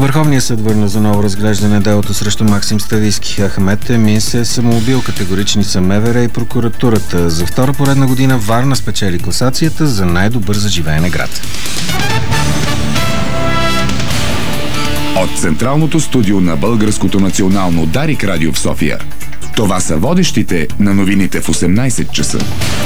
Върховният съд върна за ново разглеждане делото срещу Максим Ставийски. Ахмед Емин се е самоубил. Категорични са МВР и прокуратурата. За втора поредна година Варна спечели класацията за най-добър за живеене град. От централното студио на Българското национално Дарик радио в София. Това са водещите на новините в 18 часа.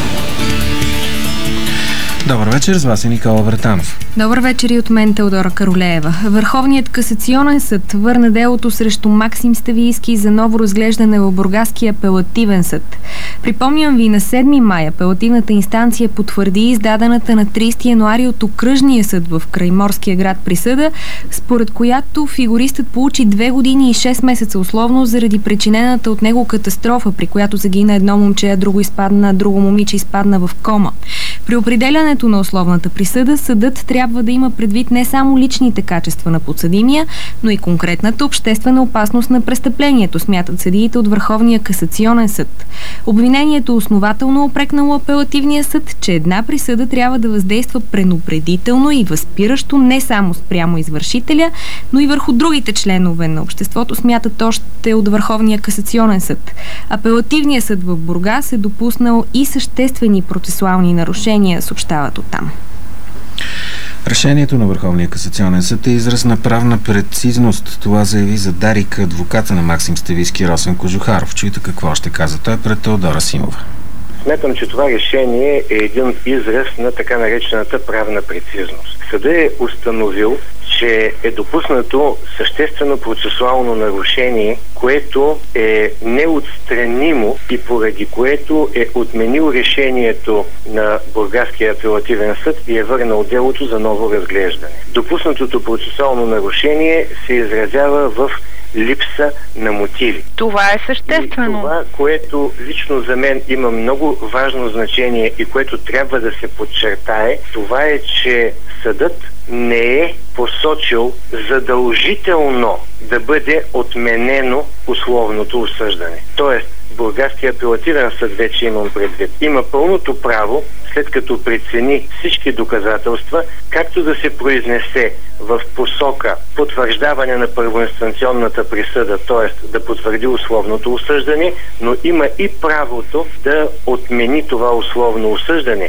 Добър вечер, с вас е Никола Вратанов. Добър вечер и от мен, Теодора Каролеева. Върховният касационен съд върна делото срещу Максим Ставийски за ново разглеждане в Бургаския апелативен съд. Припомням ви, на 7 май апелативната инстанция потвърди издадената на 30 януари от окръжния съд в крайморския град присъда, според която фигуристът получи 2 години и 6 месеца условно заради причинената от него катастрофа, при която загина едно момче, а друго момиче изпадна в кома. При определянето на условната присъда съдът трябва да има предвид не само личните качества на подсъдимия, но и конкретната обществена опасност на престъплението, смятат съдиите от Върховния касационен съд. Обвинението основателно опрекнало апелативния съд, че една присъда трябва да въздейства предупредително и възпиращо не само спрямо извършителя, но и върху другите членове на обществото, смятат още от Върховния касационен съд. Апелативният съд в Бургас е допуснал и съществени процесуални нарушения, съобщават оттам. Решението на Върховния касационен съд е израз на правна прецизност. Това заяви за Дарик адвоката на Максим Ставийски Росен Кожухаров. Чуйте какво ще каза той пред Теодора Симова. Смятам, че това решение е един израз на така наречената правна прецизност. Съдът е установил, че е допуснато съществено процесуално нарушение, което е неотстранимо и поради което е отменил решението на Бургаския апелативен съд и е върнал делото за ново разглеждане. Допуснатото процесуално нарушение се изразява в липса на мотиви. Това е съществено. И това, което лично за мен има много важно значение и което трябва да се подчертае, това е, че съдът не е посочил задължително да бъде отменено условното осъждане. Тоест, Бургаския апелативен съд, вече имам предвид, има пълното право, след като прецени всички доказателства, както да се произнесе в посока потвърждаване на първоинстанционната присъда, т.е. да потвърди условното осъждане, но има и правото да отмени това условно осъждане.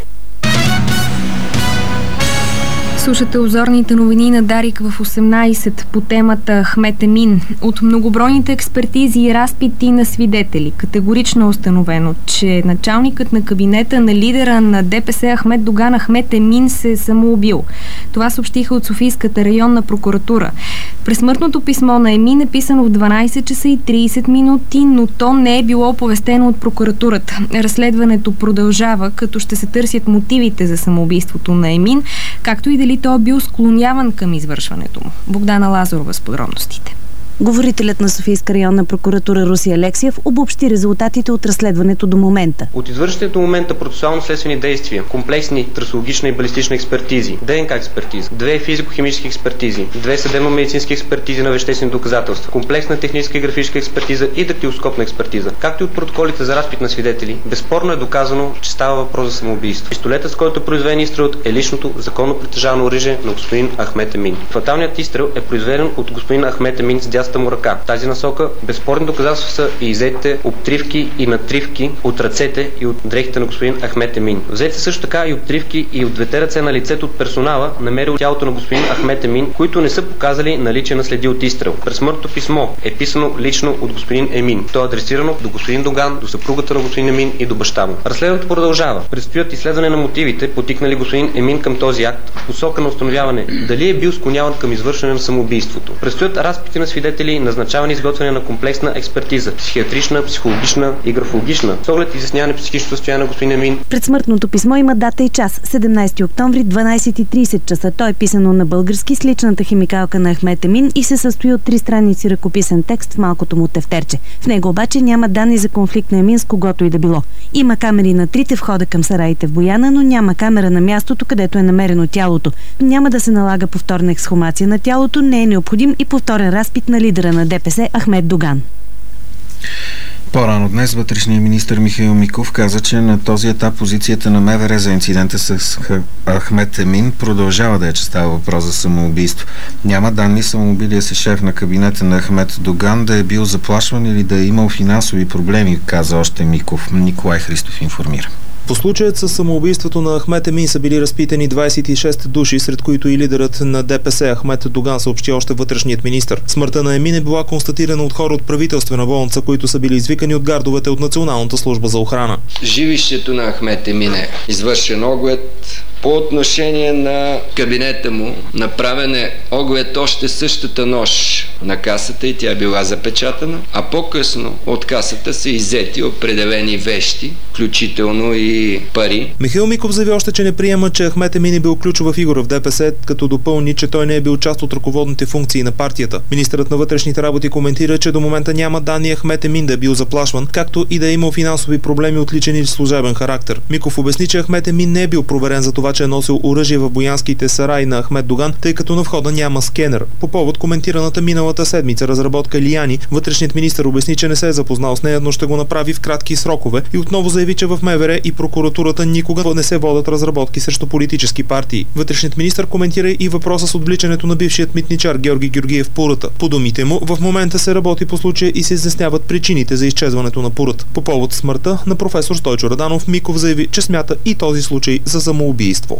Слушате обзорните новини на Дарик в 18 по темата Ахмед Емин. От многобройните експертизи и разпити на свидетели категорично е установено, че началникът на кабинета на лидера на ДПС Ахмед Доган Ахмед Емин се е самоубил. Това съобщиха от Софийската районна прокуратура. През смъртното писмо на Емин е писано в 12 часа и 30 минути, но то не е било оповестено от прокуратурата. Разследването продължава, като ще се търсят мотивите за самоубийството на Емин, както и дали той е бил склоняван към извършването му. Богдана Лазарова с подробностите. Говорителят на Софийска районна прокуратура Руси Алексиев обобщи резултатите от разследването до момента. От извършените до момента процесуално-следствени действия, комплексни трасологична и балистична експертизи, ДНК експертиза, 2 физико-химически експертизи, 2 съдебно-медицински експертизи на веществени доказателства, комплексна техническа и графическа експертиза и дактилоскопна експертиза, както и от протоколите за разпит на свидетели, безспорно е доказано, че става въпрос за самоубийство. Пистолетът, с който е произведен изстрелът, е личното законно притежавано оръжие на господин Ахмед Емин. Фаталният изстрел е произведен от господин Ахмед Емин с дясната му ръка. В тази насока безспорни доказателства са и иззетите обтривки и натривки от ръцете и от дрехите на господин Ахмед Емин. Взети също така и обтривки и от двете ръце на лицето от персонала, намерил тялото на господин Ахмед Емин, които не са показали наличие на следи от изстрел. През смъртното писмо е писано лично от господин Емин. То е адресирано до господин Доган, до съпругата на господин Емин и до баща му. Разследването продължава. Предстоят изследване на мотивите, потикнали господин Емин към този акт, в посока на установяване дали е бил склоняван към извършване на самоубийството. Предстоят разпити на свидетели, назначаване и изготвяне на комплексна експертиза, психиатрична, психологична и графологична, с оглед изясняване психическото състояние на господин Емин. Пред смъртното писмо има дата и час – 17 октомври, 12:30 часа. То е писано на български с личната химикалка на Ахмед Емин и се състои от 3 страници ръкописен текст в малкото му тефтерче. В него обаче няма данни за конфликт на Емин с когото и да било. Има камери на 3 входа към сараите в Бояна, но няма камера на мястото, където е намерено тялото. Няма да се налага повторна ексхумация на тялото, не е необходим и повторен разпит на лидера на ДПС Ахмед Доган. По-рано днес вътрешният министър Михаил Миков каза, че на този етап позицията на МВР за инцидента с Ахмед Емин продължава да е, че става въпрос за самоубийство. Няма данни самоубилия се шеф на кабинета на Ахмед Доган да е бил заплашван или да е имал финансови проблеми, каза още Миков. Николай Христов информира. По случаят с самоубийството на Ахмед Емин са били разпитани 26 души, сред които и лидерът на ДПС Ахмед Доган, съобщи още вътрешният министър. Смъртта на Емин е била констатирана от хора от правителствена болница, които са били извикани от гардовете от Националната служба за охрана. Жилището на Ахмед Емин е извършен оглед. По отношение на кабинета му, направен е оглед още същата нощ на касата и тя е била запечатана, а по-късно от касата са иззети определени вещи, включително и пари. Михаил Миков заяви още, че не приема, че Ахмед Емин е бил ключова фигура в ДПС, като допълни, че той не е бил част от ръководните функции на партията. Министърът на вътрешните работи коментира, че до момента няма данни Ахмед Емин да е бил заплашван, както и да е имал финансови проблеми от личен или служебен характер. Миков обясни, че Ахмед Емин не е бил проверен за това, че е носил оръжие в боянските сараи на Ахмед Доган, тъй като на входа няма скенер. По повод коментираната миналата седмица разработка Лияни, вътрешният министър обясни, че не се е запознал с нея, но ще го направи в кратки срокове и отново заяви, че в МВР и прокуратурата никога не се водят разработки срещу политически партии. Вътрешният министър коментира и въпроса с отвличането на бившият митничар Георги Георгиев Пурата. По думите му, в момента се работи по случая и се изясняват причините за изчезването на Пурат. По повод смъртта на професор Стойчо Раданов, Миков заяви, че смята и този случай за самоубийство.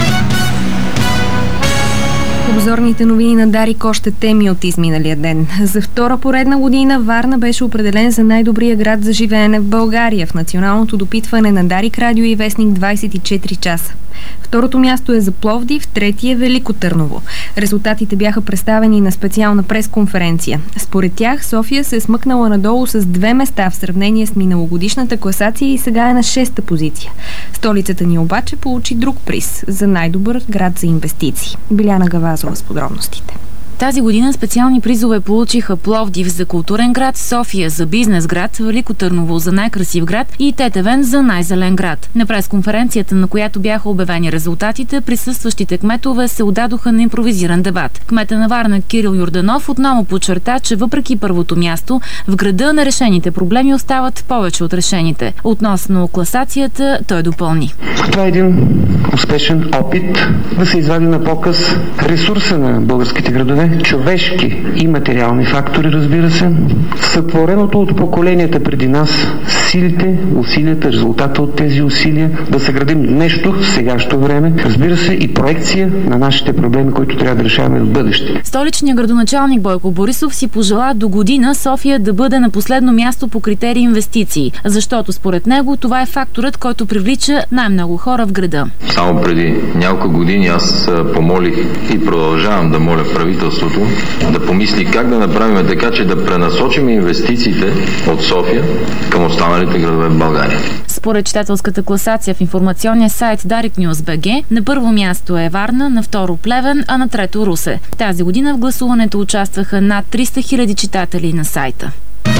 Обзорните новини на Дарик, още теми от изминалия ден. За втора поредна година Варна беше определен за най-добрия град за живеене в България в националното допитване на Дарик Радио и Вестник 24 часа. Второто място е за Пловдив, третия е Велико Търново. Резултатите бяха представени на специална пресконференция. Според тях София се е смъкнала надолу с 2 места в сравнение с миналогодишната класация и сега е на 6-та позиция. Столицата ни обаче получи друг приз за най-добър град за инвестиции. Биляна Гавазова с подробностите. Тази година специални призове получиха Пловдив за културен град, София за бизнес град, Велико Търново за най-красив град и Тетевен за най-зелен град. На пресконференцията, на която бяха обявени резултатите, присъстващите кметове се отдадоха на импровизиран дебат. Кмета на Варна Кирил Йорданов отново подчерта, че въпреки първото място, в града нерешените проблеми остават повече от решените. Относно класацията, той допълни. Това е един успешен опит да се извади на показ ресурса на българските градове, човешки и материални фактори, разбира се, сътвореното от поколенията преди нас, силите, усилията, резултата от тези усилия, да съградим нещо в сегашното време, разбира се, и проекция на нашите проблеми, които трябва да решаваме в бъдеще. Столичният градоначалник Бойко Борисов си пожела до година София да бъде на последно място по критерии инвестиции, защото според него това е факторът, който привлича най-много хора в града. Само преди няколко години аз помолих и продължавам да моля правителството да помисли как да направим така, че да пренасочим инвестициите от София към останалите градове в България. Според читателската класация в информационния сайт Дарик News BG, на първо място е Варна, на второ Плевен, а на трето Русе. Тази година в гласуването участваха над 300 000 читатели на сайта.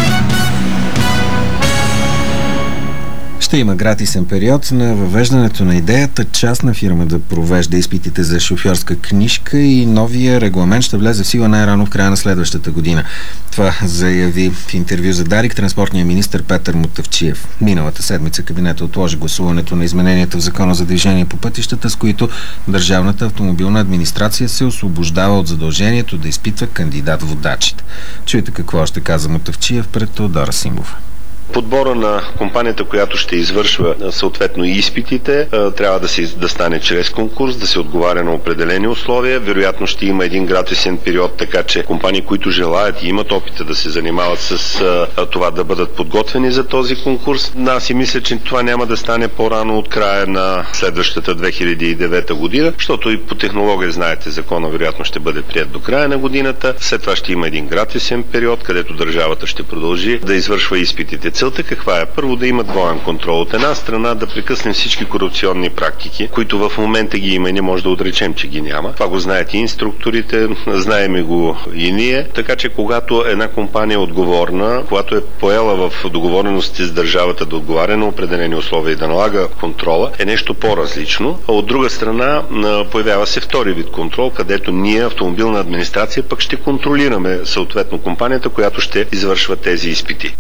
Ще има гратисен период на въвеждането на идеята частна фирма да провежда изпитите за шофьорска книжка и новия регламент ще влезе в сила най-рано в края на следващата година. Това заяви в интервю за Дарик транспортния министър Петър Мутафчиев. Миналата седмица кабинета отложи гласуването на измененията в Закона за движение по пътищата, с които Държавната автомобилна администрация се освобождава от задължението да изпитва кандидат-водачите. Чуйте какво ще каза Мутафчиев пред Теодора Симбова. Подбора на компанията, която ще извършва съответно и изпитите, трябва да стане чрез конкурс, да се отговаря на определени условия. Вероятно ще има един гратисен период, така че компании, които желаят и имат опита да се занимават с това, да бъдат подготвени за този конкурс. Аз си мисля, че това няма да стане по-рано от края на следващата 2009 година, защото и по технология, знаете, закона вероятно ще бъде прият до края на годината. След това ще има един гратисен период, където държавата ще продължи да извършва изпитите. Целта каква е? Първо, да има двоен контрол. От една страна да прекъснем всички корупционни практики, които в момента ги има и не може да отречем, че ги няма. Това го знаят и инструкторите, знаем го и ние. Така че когато една компания е отговорна, когато е поела в договорености с държавата да отговаря на определени условия и да налага контрола, е нещо по-различно. А от друга страна появява се втори вид контрол, където ние, автомобилна администрация, пък ще контролираме съответно компанията, която ще извършва тези изпити.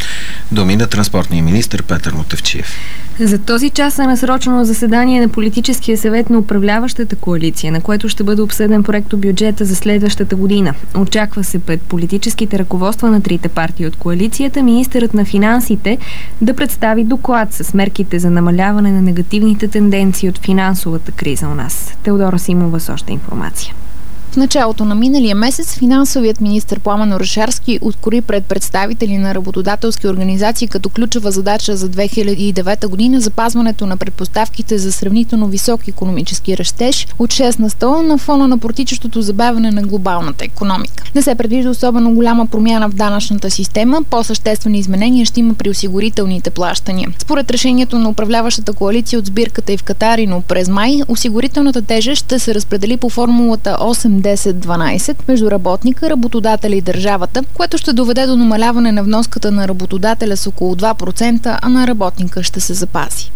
Думи на транспортния министър Петър Мутафчиев. За този час е насрочено заседание на политическия съвет на управляващата коалиция, на което ще бъде обсъден проектобюджета за следващата година. Очаква се пред политическите ръководства на трите партии от коалицията министърът на финансите да представи доклад с мерките за намаляване на негативните тенденции от финансовата криза у нас. Теодора Симова с още информация. В началото на миналия месец финансовият министър Пламен Орешарски открои пред представители на работодателски организации като ключова задача за 2009 година запазването на предпоставките за сравнително висок икономически растеж от 6 на 100 на фона на протичащото забавяне на глобалната икономика. Не се предвижда особено голяма промяна в данъчната система, по-съществени изменения ще има при осигурителните плащания. Според решението на управляващата коалиция от сбирката и в Катарино през май, осигурителната тежест ще се разпредели по формулата 8-10-12 между работника, работодателя и държавата, което ще доведе до намаляване на вноската на работодателя с около 2%, а на работника ще се запази.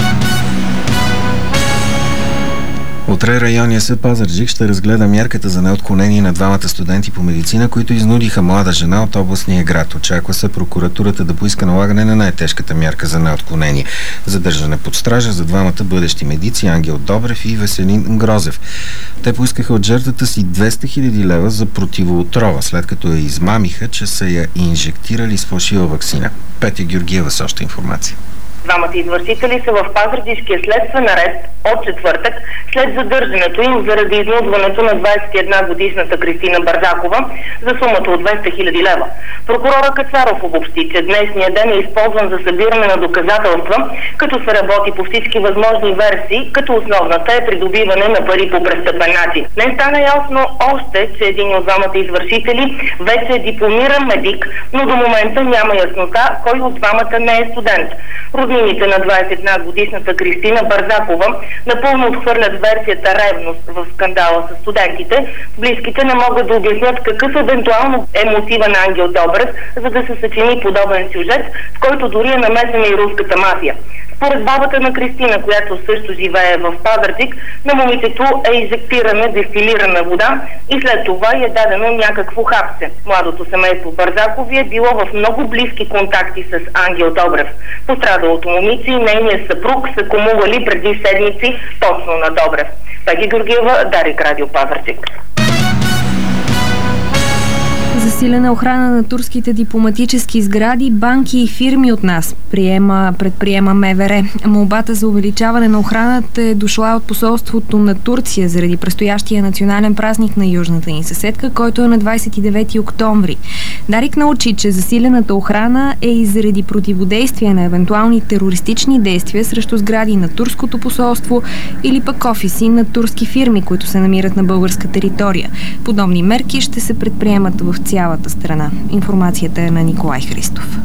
Утре районния съд Пазарджик ще разгледа мярката за неотклонение на двамата студенти по медицина, които изнудиха млада жена от областния град. Очаква се прокуратурата да поиска налагане на най-тежката мярка за неотклонение. Задържане под стража за двамата бъдещи медици Ангел Добрев и Веселин Грозев. Те поискаха от жертвата си 200 000 лева за противоотрова, след като я измамиха, че са я инжектирали с фалшива ваксина. Петя Георгиева с още информация. Двамата извършители са в Пазарджишкия следствен арест от четвъртък след задържането им заради изнудването на 21-годишната Кристина Барзакова за сумата от 200 000 лева. Прокурора Кацаров обобщи, че днесния ден е използван за събиране на доказателства, като се работи по всички възможни версии, като основната е придобиване на пари по престъпен начин. Не стана ясно още, че един от двамата извършители вече е дипломиран медик, но до момента няма яснота кой от двамата не е студент. Роднините на 21-годишната Кристина Барзакова напълно отхвърлят версията ревност в скандала с студентите. Близките не могат да обяснят какъв евентуално е мотива на Ангел Добрев, за да се съчини подобен сюжет, в който дори е намесена и руската мафия. Според бабата на Кристина, която също живее в Пазарджик, на момичето е инжектирана дестилирана вода и след това е дадено някакво хапче. Младото семейство Барзакови е било в много близки контакти с Ангел Добрев. Пострадалото момиче и нейният съпруг са кумували преди седмици точно на Добрев. Пети Георгиева, Дарик Радио Пазарджик. Засилена охрана на турските дипломатически сгради, банки и фирми от нас предприема МВР. Молбата за увеличаване на охраната е дошла от посолството на Турция заради предстоящия национален празник на южната ни съседка, който е на 29 октомври. Дарик научи, че засилената охрана е и заради противодействие на евентуални терористични действия срещу сгради на турското посолство или пък офиси на турски фирми, които се намират на българска територия. Подобни мерки ще се предприемат в цялата страна. Информацията е на Николай Христов.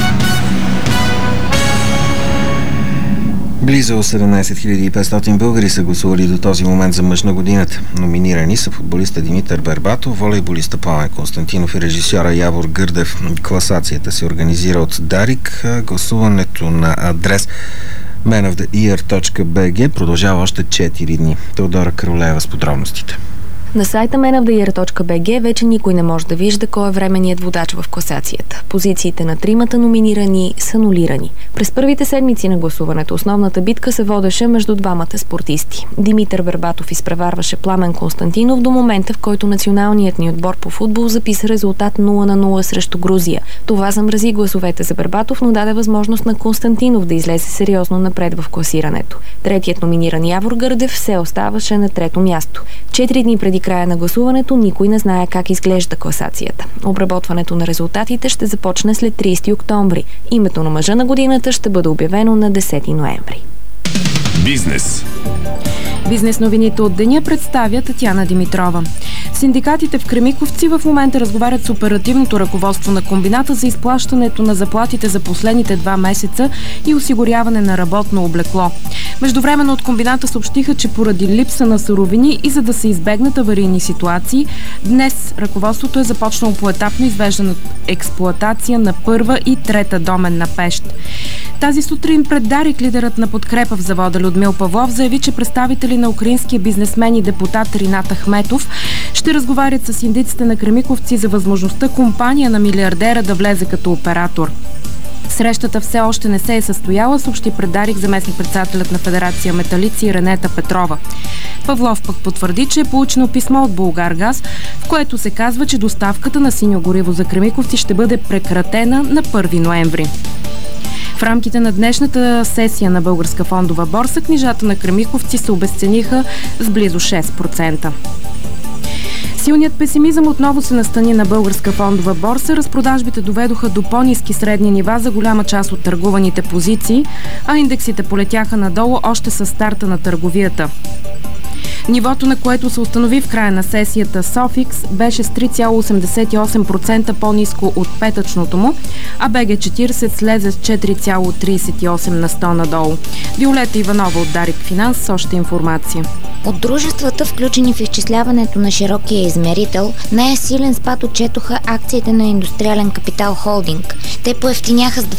Близо 17 500 българи са гласували до този момент за мъж на годината. Номинирани са футболиста Димитър Бербатов, волейболиста Пламен Константинов и режисьора Явор Гърдев. Класацията се организира от Дарик. Гласуването на адрес menoftheyear.bg продължава още 4 дни. Теодора Каролеева с подробностите. На сайта menoftheyear.bg вече никой не може да вижда кой е временният водач в класацията. Позициите на тримата номинирани са нулирани. През първите седмици на гласуването основната битка се водеше между двамата спортисти. Димитър Бербатов изпреварваше Пламен Константинов до момента, в който националният ни отбор по футбол записа резултат 0-0 срещу Грузия. Това замрази гласовете за Бербатов, но даде възможност на Константинов да излезе сериозно напред в класирането. Третият номиниран Явор Гърдев все оставаше на трето място. 4 дни преди края на гласуването никой не знае как изглежда класацията. Обработването на резултатите ще започне след 30 октомври. Името на мъжа на годината ще бъде обявено на 10 ноември. Бизнес. Бизнес новините от деня представя Татяна Димитрова. Синдикатите в Кремиковци в момента разговарят с оперативното ръководство на комбината за изплащането на заплатите за последните 2 месеца и осигуряване на работно облекло. Междувременно от комбината съобщиха, че поради липса на суровини и за да се избегнат аварийни ситуации, днес ръководството е започнало поетапно извеждане от експлоатация на първа и трета доменна пещ. Тази сутрин пред Дарик лидерът на Подкрепа в завода Людмил Павлов заяви, че представители на украинския бизнесмен и депутат Ринат Ахметов ще разговарят с синдиците на Кремиковци за възможността компания на милиардера да влезе като оператор. Срещата все още не се е състояла, съобщи пред Дарик заместник-председателят на Федерация Металици Ренета Петрова. Павлов пък потвърди, че е получено писмо от Булгаргаз, в което се казва, че доставката на синьо гориво за Кремиковци ще бъде прекратена на 1 ноември. В рамките на днешната сесия на Българска фондова борса книжата на Кремиковци се обезцениха с близо 6%. Силният песимизъм отново се настани на Българска фондова борса. Разпродажбите доведоха до по-ниски средни нива за голяма част от търгуваните позиции, а индексите полетяха надолу още със старта на търговията. Нивото, на което се установи в края на сесията Софикс, беше с 3,88% по-ниско от петъчното му, а БГ40 слезе с 4,38 на 100 надолу. Виолета Иванова от Дарик Финанс с още информация. От дружествата, включени в изчисляването на широкия измерител, най-силен спад отчетоха акциите на Индустриален Капитал Холдинг. Те поевтиняха с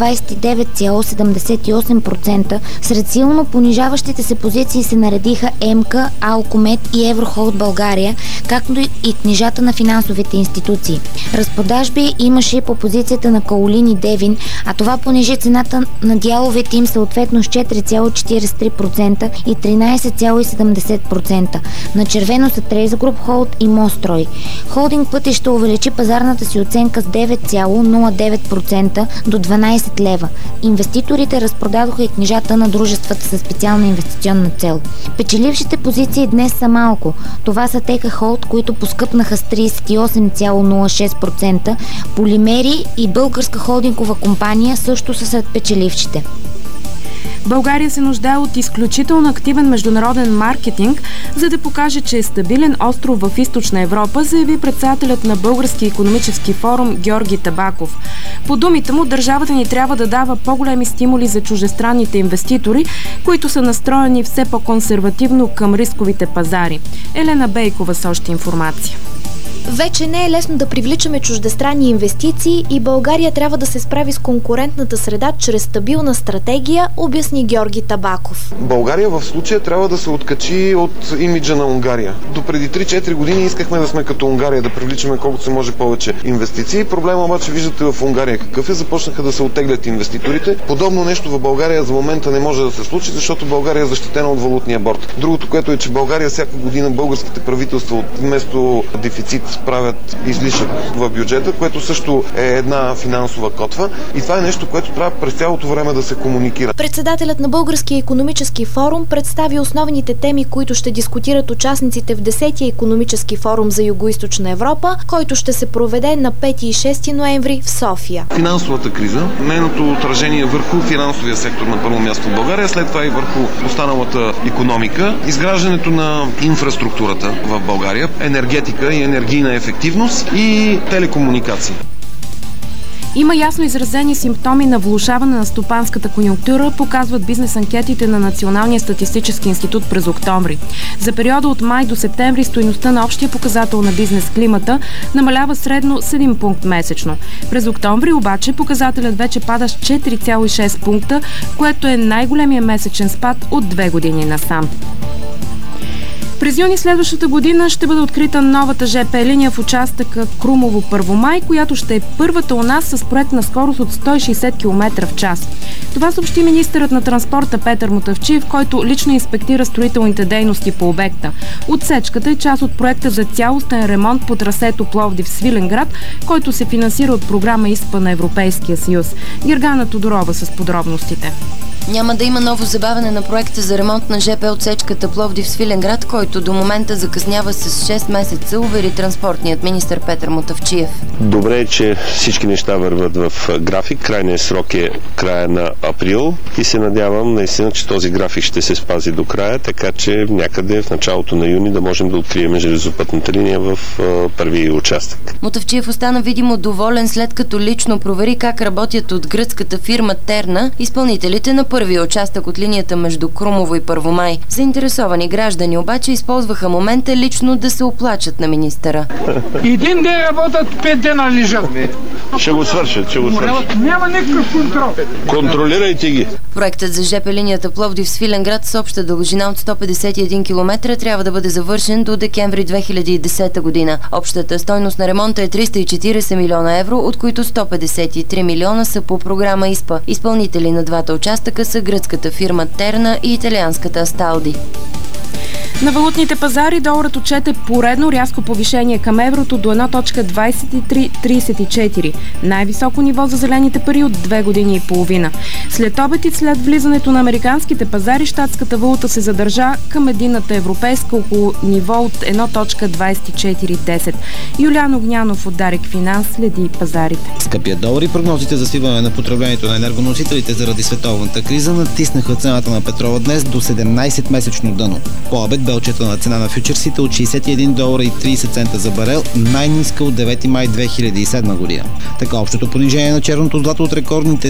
29,78%. Сред силно понижаващите се позиции се наредиха ЕМКА, Алкомет и Еврохолд България, както и книжата на финансовите институции. Разпродажби имаше и по позицията на Каолин и Девин, а това понижи цената на дяловете им съответно с 4,43% и 13,70%. На червено са Трейс Груп Холд и Мострой. Холдинг Пътя ще увеличи пазарната си оценка с 9,09% до 12 лева. Инвеститорите разпродадоха и книжата на дружествата със специална инвестиционна цел. Печелившите позиции днес са малко. Това са Тека Холд, които поскъпнаха с 38,06%. Полимери и Българска холдингова компания също са сред печелившите. България се нуждае от изключително активен международен маркетинг, за да покаже, че е стабилен остров в Източна Европа, заяви председателят на Български икономически форум Георги Табаков. По думите му, държавата ни трябва да дава по-големи стимули за чуждестранните инвеститори, които са настроени все по-консервативно към рисковите пазари. Елена Бейкова с още информация. Вече не е лесно да привличаме чуждестранни инвестиции и България трябва да се справи с конкурентната среда чрез стабилна стратегия, обясни Георги Табаков. България в случая трябва да се откачи от имиджа на Унгария. До преди 3-4 години искахме да сме като Унгария, да привличаме колкото се може повече инвестиции. Проблема обаче виждате в Унгария какъв е. Започнаха да се оттеглят инвеститорите. Подобно нещо в България за момента не може да се случи, защото България е защитена от валутния борд. Другото, което е, че България всяка година българските правителства вместо дефицит правят излишък в бюджета, което също е една финансова котва и това е нещо, което трябва през цялото време да се комуникира. Председателят на Българския икономически форум представи основните теми, които ще дискутират участниците в 10-я икономически форум за Югоизточна Европа, който ще се проведе на 5 и 6 ноември в София. Финансовата криза, нейното отражение върху финансовия сектор на първо място в България, след това и върху останалата икономика, изграждането на инфраструктурата в България, енергетика и енергийна ефективност и телекомуникации. Има ясно изразени симптоми на влошаване на стопанската конюнктура, показват бизнес анкетите на Националния статистически институт през октомври. За периода от май до септември стойността на общия показател на бизнес климата намалява средно 7 пункт месечно. През октомври обаче показателят вече пада с 4,6 пункта, което е най-големия месечен спад от 2 години насам. През юни следващата година ще бъде открита новата ЖП линия в участъка Крумово-Първомай, която ще е първата у нас с проектна скорост от 160 км в час. Това съобщи министърът на транспорта Петър Мутафчиев, който лично инспектира строителните дейности по обекта. Отсечката е част от проекта за цялостен ремонт по трасето Пловдив-Свиленград, който се финансира от програма ИСПА на Европейския съюз. Гергана Тодорова с подробностите. Няма да има ново забавяне на проекта за ремонт на ЖП отсечката Пловдив-Свиленград, който до момента закъснява с 6 месеца, увери транспортният министър Петър Мутафчиев. Добре е, че всички неща върват в график. Крайният срок е края на април и се надявам наистина, че този график ще се спази до края, така че някъде в началото на юни да можем да открием железопътната линия в първи участък. Мутафчиев остана видимо доволен, след като лично провери как работят от гръцката фирма Терна изпълнителите на първия участък от линията между Крумово и Първомай. Заинтересовани граждани обаче използваха момента лично да се оплачат на министъра. Един ден работят, 5 дена лежат. Ще го свършат, Няма никакъв контрол. Контролирайте ги. Проектът за ЖП линията Пловдив-Свиленград с обща дължина от 151 км трябва да бъде завършен до декември 2010 година. Общата стойност на ремонта е 340 милиона евро, от които 153 милиона са по програма ИСПА. Изпълнители на двата участъка са гръцката фирма Терна и италианската Асталди. На валутните пазари доларът отчете поредно рязко повишение към еврото до 1.2334. Най-високо ниво за зелените пари от 2 години и половина. След обед и след влизането на американските пазари, щатската валута се задържа към единната европейска около ниво от 1.2410. Юлиан Огнянов от Дарик Финанс следи пазарите. Скъпия долар и прогнозите за свиване на потреблението на енергоносителите заради световната криза натиснаха цената на петрола днес до 17-месечно дъно. По обед бе отчетена цена на фьючерсите от $61.30 за барел, най-ниска от 9 май 2007 година. Така общото понижение на черното злато от рекордните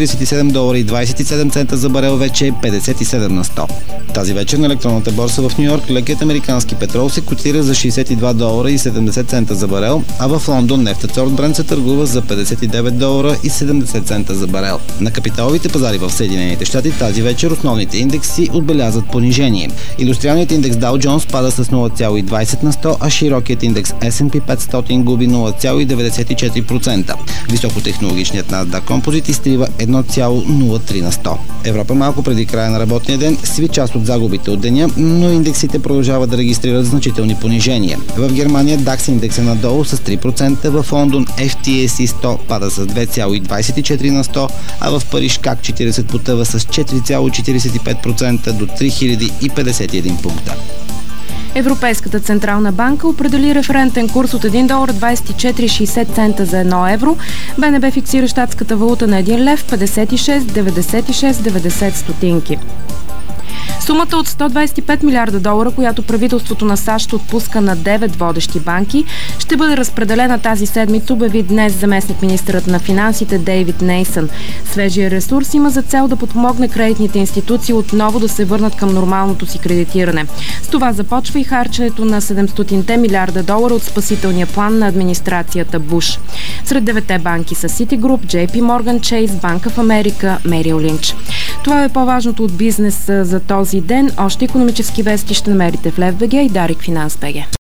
$147.27 за барел вече е 57 на 100. Тази вечер на електронната борса в Нью-Йорк лекият американски петрол се котира за $62.70 за барел, а в Лондон нефтът сорт Брент се търгува за $59.70 за барел. На капиталовите пазари в Съединените щати тази вечер основните индекси отбелязват понижение. Индустриалният индекс Dow Jones пада с 0,20 на 100, а широкият индекс S&P 500 губи 0,94%. Високотехнологичният Nasdaq Composite изтрива 1,03 на 100. Европа малко преди края на работния ден сви част от загубите от деня, но индексите продължават да регистрират значителни понижения. В Германия DAX индекс е надолу с 3%, в Лондон FTSE 100 пада с 2,24 на 100, а в Париж CAC 40 потъва с 4,45% до 3051 пункта. Европейската централна банка определи референтен курс от $1.2460 за 1 евро. БНБ фиксира щатската валута на 1 лев 56,96,90 стотинки. Сумата от $125 милиарда, която правителството на САЩ отпуска на 9 водещи банки, ще бъде разпределена тази седмица, обяви днес заместник-министърът на финансите Дейвид Нейсън. Свежия ресурс има за цел да подпомогне кредитните институции отново да се върнат към нормалното си кредитиране. С това започва и харченето на $700 милиарда от спасителния план на администрацията Буш. Сред 9 банки са Citigroup, JP Morgan Chase, Bank of America, Merrill Lynch. Това е по-важното от бизнес за този ден. Още икономически вести ще намерите в Лев.бг и Дарик Финанс.бг.